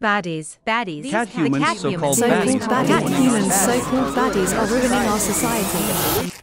Baddies. Cat humans, so-called So-called baddies. Cat humans, so-called baddies, are ruining our society.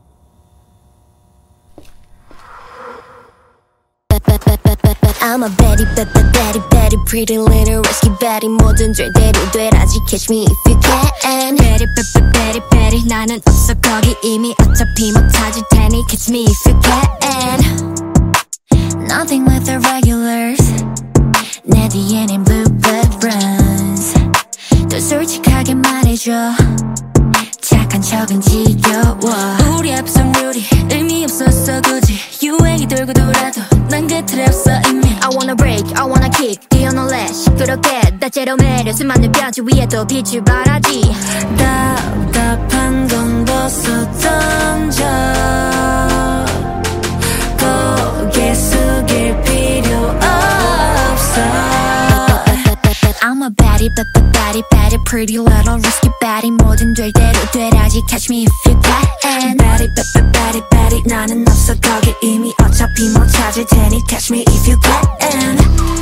I'm a baddie, pretty little risky baddie. 모든 절대로 되라지 catch me if you can. Baddie, 나는 없어 거기 이미 어차피 못 찾을 테니 catch me if you can. Nothing with the regulars. 내 뒤에는 bluebird runs. 더 솔직하게 말해줘. 착한 척은 지겨워. 우리 앞선 룰이 의미 없었어 굳이 유행이 돌고 돌아도 난 그 틀에 없어 이미. I wanna break, I wanna kick 뛰어놀래 시끄럽게 다채로 매력 수많은 뼈지 위에도 빛을 발하지. 답답한 건 벗어 던져. 고개 숙일 필요 없어. I'm a baddie, pretty little risky baddie. 뭐든 될 대로 되라지 catch me if you can. Baddie, 나는 없어 거기 이미 어차피 못 찾을 테니 catch me if you can.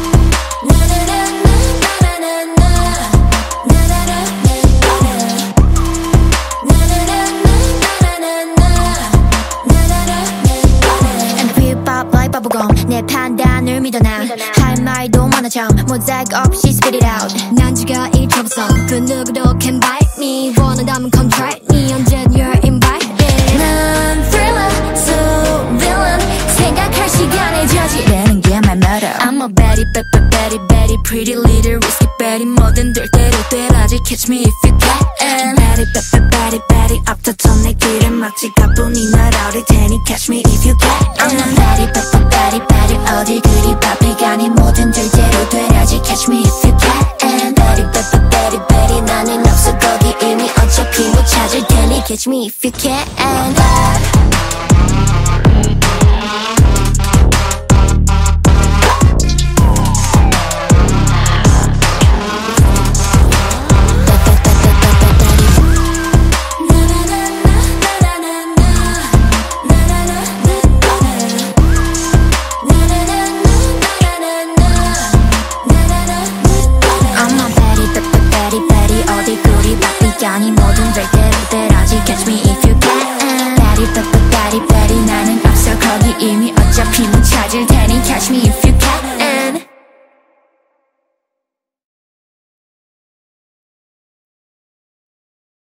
내 판단을 믿어 나 할 말도 많아 참 모자이크 없이 spit it out. 난 지가 이 troublesome 그 누구도 can bite me. 원한다면 come try me 언젠 you're invited. 난 thriller so villain 생각할 시간에 저지르는 게 말 murder. I'm a baddie, pretty little risky baddie. 뭐든 될 대로 되라지 catch me if you can. Baddie 앞서서 내 길을 막지 가뿐히 날아오를 테니 catch me if you can. I'm a baddie 어딜 그리 바삐 가니 뭐든 될 대로 되라지 catch me if you can. Baddie 나는 없어 거기 이미 어차피 못 찾을 테니 catch me if you can.